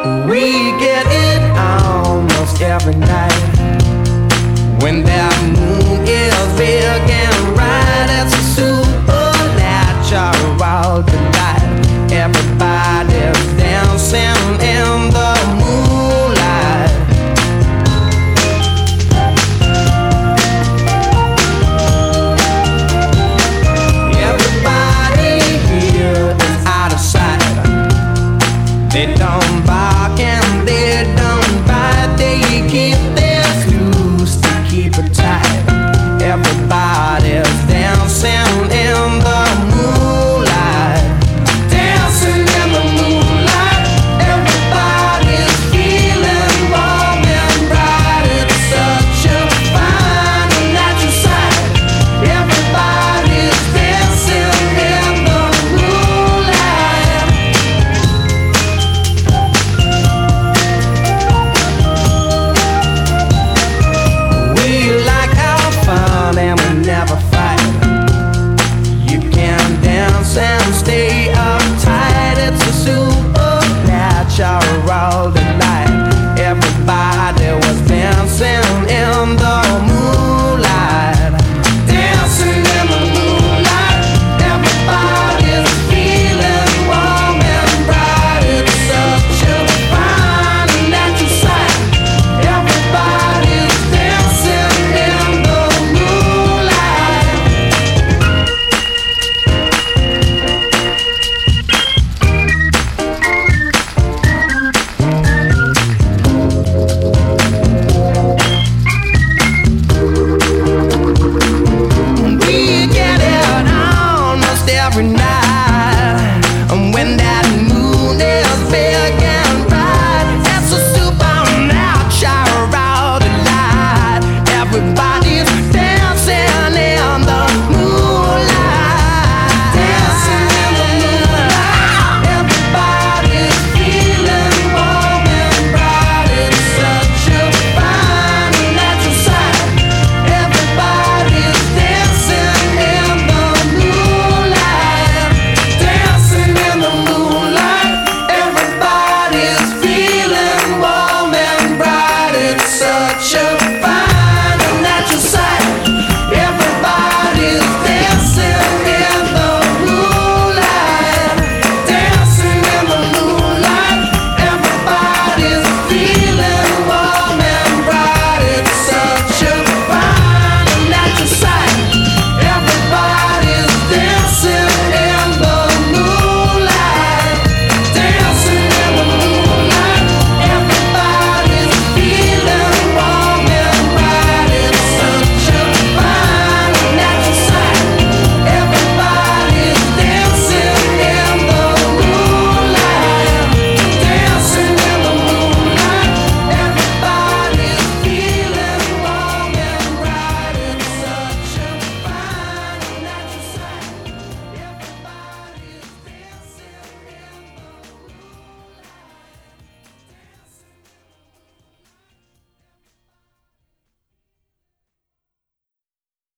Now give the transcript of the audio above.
We get it almost every night. When that moon is big and bright, it's a supernatural delight. Everybody's dancing in the moonlight. Everybody here is out of sight. They don't bark and they don't bite. They keep their clues to keep it tight. Everybody's dancing in the moonlight. Dancing in the moonlight. Everybody's feeling warm and bright. It's such a fine and natural sight. Everybody's dancing in the moonlight. We like our fun and we never fight. You can dance and stay uptight. It's a supernatural